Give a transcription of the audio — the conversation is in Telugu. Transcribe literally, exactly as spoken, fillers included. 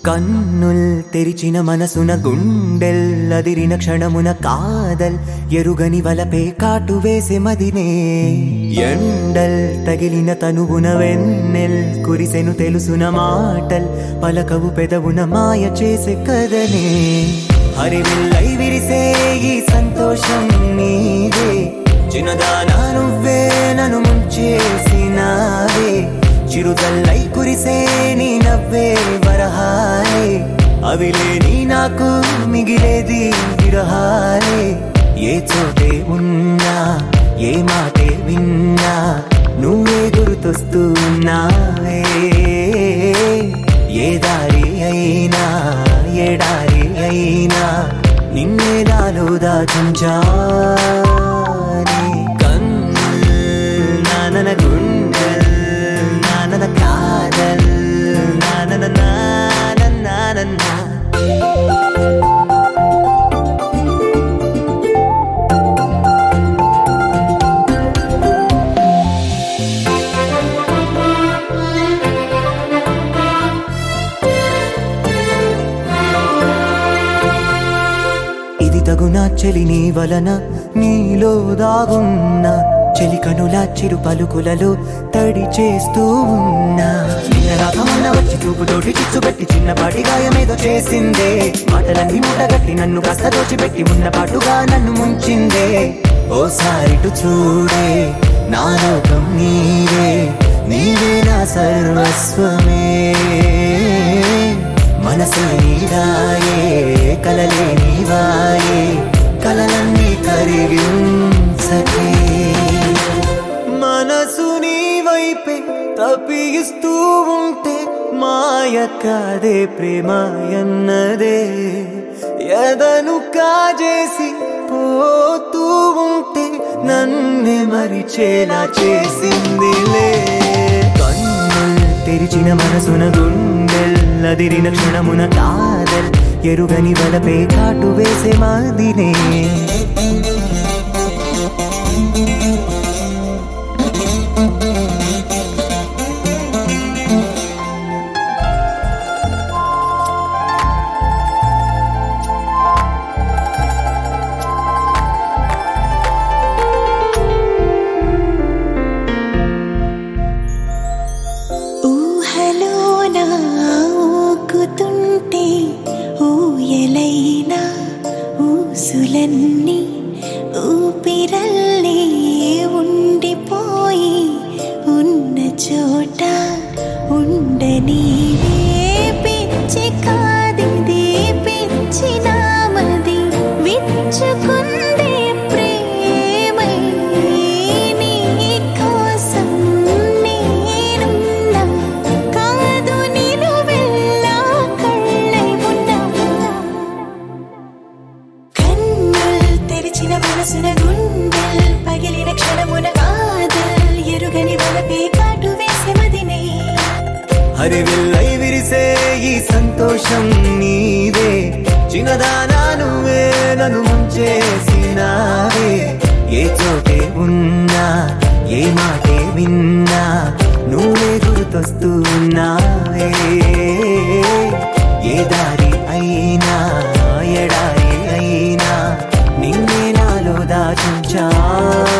కన్నుల్ తెరిచిన మనసున గుండెల్లదిరిన క్షణమున కాదల్ ఎరుగని వలపే కాటు వేసే మదినే ఎండల్ తగిలిన తనువున వెన్నెల్ కురిసెను తెలుసున మాటల్ పలకవు పెదవున మాయ చేసే కదనే హరివిల్లై విరిసే ఈ సంతోషం నీదే చిన్నదానా నువ్వే నన్ను ముంచేసినావే చిరుదల్లై కురిసే నీ నవ్వే వరహాలే అవిలేని నాకు మిగిలేది విరహాలే ఏ చోటే ఉన్నా ఏ మాటే విన్నా నువ్వే గుర్తొస్తున్నావే ఏ దారి అయినా ఎడారి అయినా నిన్నే నాలో దాచుంచానే కన్నుల్ నానన గుండెల్ నానన కాదల్ నానన నానన నానన తగునా చెలి నీ వలన నీలో దాగున్నా చెలి కనుల చిరు పలుకులలో తడి చేస్తూ ఉన్నా నిన్నదాకా మొన్న వచ్చి చూపుతోటి చిచ్చుబెట్టి చిన్నపాటి గాయమేదో చేసిందే మాటలన్నీ మూటగట్టి నన్ను కాస్త దోచిపెట్టి ఉన్న పాటుగా నన్ను ముంచిందే ఓసారిటు చూడే నా లోకం నీవే నీవే నా సర్వస్వమే మనసు నీదాయే కలలే నీవాయే కలలన్నీ కరిగించకే మనసు నీ వైపే తప్పిస్తూ ఉంటే మాయ కాదే ప్రేమ ఎన్నదే ఎదను కాజేసి పోతూ ఉంటే నన్నే మరిచేలా చేసిందిలే కన్నుల్ తెరిచిన మనసున గుండెల్లదిరిన క్షణమున కాదల్ ఎరుగని వలపే కాటు వేసే మాదినే ఊయలైనా ఊసులన్నీ ఊపిరల్లే ఉండిపోయి ఉన్న చోట ఉండనీవే పిచ్చి కాదిది పిచ్చి నామది విచ్చుకుందే ప్రేమై నీ కోసం నేనున్నా కాదు నేను వెళ్ళా కళ్ళై ఉన్నా కన్నుల్ తెరిచిన మనసున గుండెల్ పగిలిన క్షణమున కాదల్ ఎరుగని వలపే కాటు వేసే మదినే హరివిల్లై విరిసే ఈ సంతోషం నీదే చిన్నదానా నువ్వే నన్ను ముంచేసినావే ఏ చోటే ఉన్నా ఏ మాటే విన్నా నువ్వే గుర్తొస్తున్నావే ఏ దారి అయినా ఎడారి అయినా నిన్నే నాలో దాచుంచా